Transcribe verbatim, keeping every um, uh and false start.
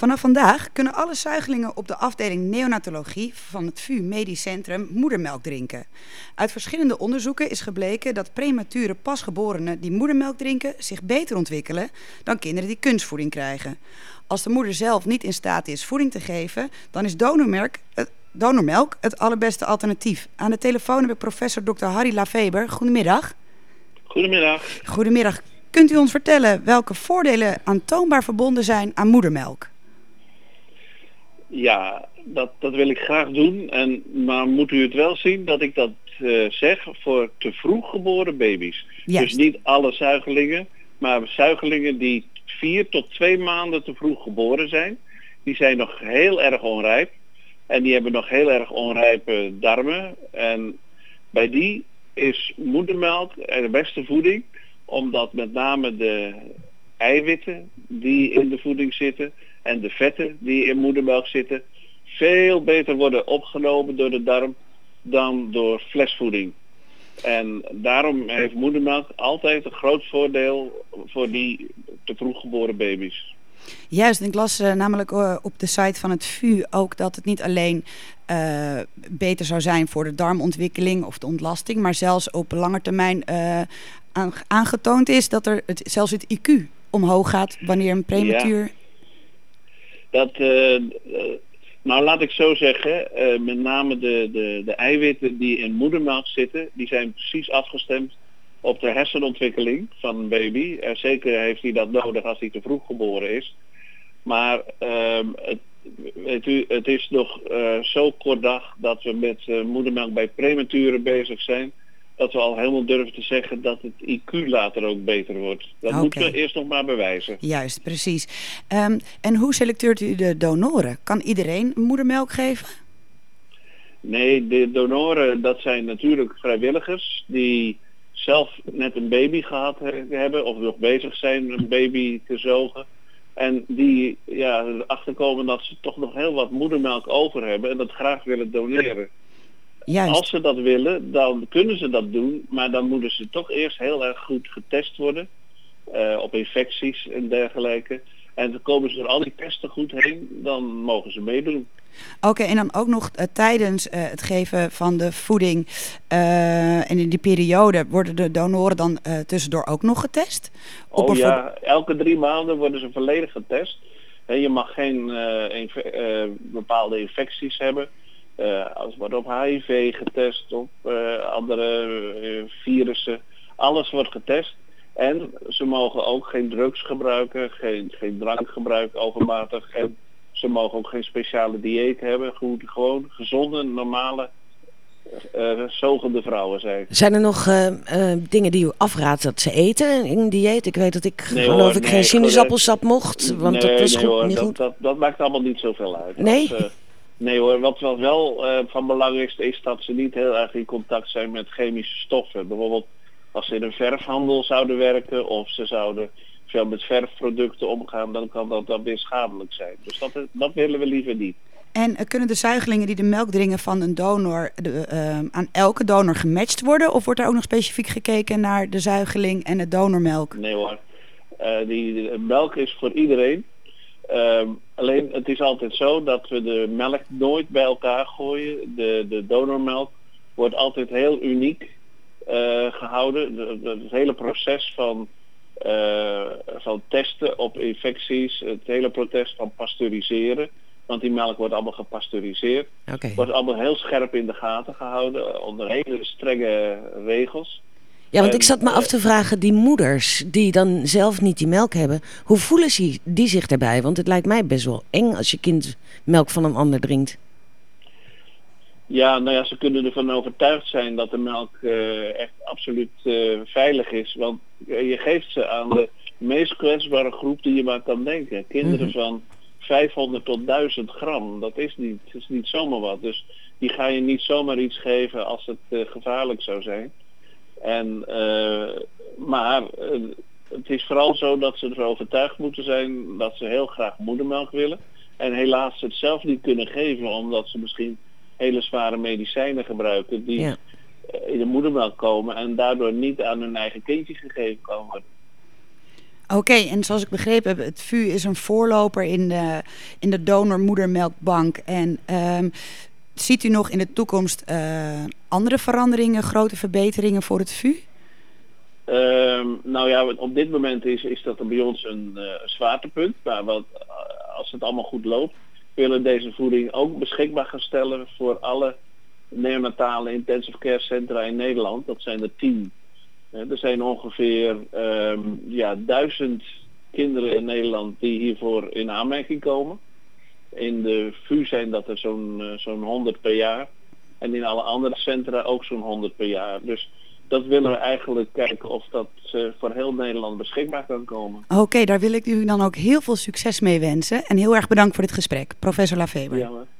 Vanaf vandaag kunnen alle zuigelingen op de afdeling neonatologie van het V U Medisch Centrum moedermelk drinken. Uit verschillende onderzoeken is gebleken dat premature pasgeborenen die moedermelk drinken zich beter ontwikkelen dan kinderen die kunstvoeding krijgen. Als de moeder zelf niet in staat is voeding te geven, dan is donormelk het, donormelk het allerbeste alternatief. Aan de telefoon heb ik professor dokter Harry Lafeber. Goedemiddag. Goedemiddag. Goedemiddag. Kunt u ons vertellen welke voordelen aantoonbaar verbonden zijn aan moedermelk? Ja, dat, dat wil ik graag doen. En, maar moet u het wel zien dat ik dat uh, zeg voor te vroeg geboren baby's. Juist. Dus niet alle zuigelingen, maar zuigelingen die vier tot twee maanden te vroeg geboren zijn. Die zijn nog heel erg onrijp. En die hebben nog heel erg onrijpe darmen. En bij die is moedermelk de beste voeding, omdat met name de eiwitten die in de voeding zitten en de vetten die in moedermelk zitten veel beter worden opgenomen door de darm dan door flesvoeding. En daarom heeft moedermelk altijd een groot voordeel voor die te vroeg geboren baby's. Juist, ik las uh, namelijk uh, op de site van het V U ook dat het niet alleen uh, beter zou zijn voor de darmontwikkeling of de ontlasting, maar zelfs op lange termijn uh, aangetoond is dat er het, zelfs het I Q omhoog gaat wanneer een prematuur... Ja. Dat, uh, uh, nou laat ik zo zeggen, uh, met name de, de, de eiwitten die in moedermelk zitten, die zijn precies afgestemd op de hersenontwikkeling van een baby. Uh, zeker heeft hij dat nodig als hij te vroeg geboren is. Maar uh, het, weet u, het is nog uh, zo kort dag dat we met uh, moedermelk bij prematuren bezig zijn, dat we al helemaal durven te zeggen dat het I Q later ook beter wordt. Dat okay. moeten we eerst nog maar bewijzen. Juist, precies. Um, en hoe selecteert u de donoren? Kan iedereen moedermelk geven? Nee, de donoren, dat zijn natuurlijk vrijwilligers die zelf net een baby gehad hebben of nog bezig zijn een baby te zogen. En die ja, erachter komen dat ze toch nog heel wat moedermelk over hebben en dat graag willen doneren. Juist. Als ze dat willen, dan kunnen ze dat doen, maar dan moeten ze toch eerst heel erg goed getest worden uh, op infecties en dergelijke. En dan komen ze door al die testen goed heen, dan mogen ze meedoen. Oké, okay, en dan ook nog uh, tijdens uh, het geven van de voeding uh, en in die periode worden de donoren dan uh, tussendoor ook nog getest? Op oh ja, vo- elke drie maanden worden ze volledig getest. He, je mag geen uh, inf- uh, bepaalde infecties hebben. Uh, als wordt op H I V getest, op uh, andere uh, virussen. Alles wordt getest. En ze mogen ook geen drugs gebruiken, geen, geen drank gebruiken overmatig. En ze mogen ook geen speciale dieet hebben. Goed, gewoon gezonde, normale, uh, zogende vrouwen zijn. Zijn er nog uh, uh, dingen die u afraadt dat ze eten in een dieet? Ik weet dat ik nee, geloof hoor, ik nee, geen sinaasappelsap mocht, want nee, dat was nee, goed, hoor, niet dat, goed. Dat, dat maakt allemaal niet zoveel uit. Nee? Als, uh, nee hoor, wat, wat wel uh, van belang is, is dat ze niet heel erg in contact zijn met chemische stoffen. Bijvoorbeeld als ze in een verfhandel zouden werken of ze zouden veel met verfproducten omgaan, dan kan dat dan weer schadelijk zijn. Dus dat, dat willen we liever niet. En uh, kunnen de zuigelingen die de melk drinken van een donor de, uh, aan elke donor gematcht worden? Of wordt er ook nog specifiek gekeken naar de zuigeling en de donormelk? Nee hoor, uh, die, die melk is voor iedereen. Uh, alleen het is altijd zo dat we de melk nooit bij elkaar gooien. De, de donormelk wordt altijd heel uniek uh, gehouden. De, de, het hele proces van, uh, van testen op infecties, het hele proces van pasteuriseren, want die melk wordt allemaal gepasteuriseerd. Okay. Wordt allemaal heel scherp in de gaten gehouden onder hele strenge regels. Ja, want en, ik zat me uh, af te vragen, die moeders die dan zelf niet die melk hebben, hoe voelen ze die zich daarbij? Want het lijkt mij best wel eng als je kind melk van een ander drinkt. Ja, nou ja, ze kunnen ervan overtuigd zijn dat de melk uh, echt absoluut uh, veilig is. Want uh, je geeft ze aan de meest kwetsbare groep die je maar kan denken. Kinderen mm-hmm. van vijfhonderd tot duizend gram, dat is niet, dat is niet zomaar wat. Dus die ga je niet zomaar iets geven als het uh, gevaarlijk zou zijn. En, uh, maar uh, het is vooral zo dat ze ervan overtuigd moeten zijn dat ze heel graag moedermelk willen. En helaas het zelf niet kunnen geven omdat ze misschien hele zware medicijnen gebruiken die ja. in de moedermelk komen en daardoor niet aan hun eigen kindje gegeven kan worden. Oké, okay, en zoals ik begrepen heb, het V U is een voorloper in de, in de donormoedermelkbank. En um, ziet u nog in de toekomst uh, andere veranderingen, grote verbeteringen voor het V U? Um, nou ja, op dit moment is, is dat er bij ons een uh, zwaartepunt. Maar wat, als het allemaal goed loopt, willen we deze voeding ook beschikbaar gaan stellen voor alle neonatale intensive care centra in Nederland. Dat zijn er tien. Er zijn ongeveer um, ja, duizend kinderen in Nederland die hiervoor in aanmerking komen. In de V U zijn dat er zo'n uh, zo'n honderd per jaar. En in alle andere centra ook zo'n honderd per jaar. Dus dat willen we eigenlijk kijken of dat uh, voor heel Nederland beschikbaar kan komen. Oké, okay, daar wil ik u dan ook heel veel succes mee wensen. En heel erg bedankt voor dit gesprek, professor Lafeber. Ja,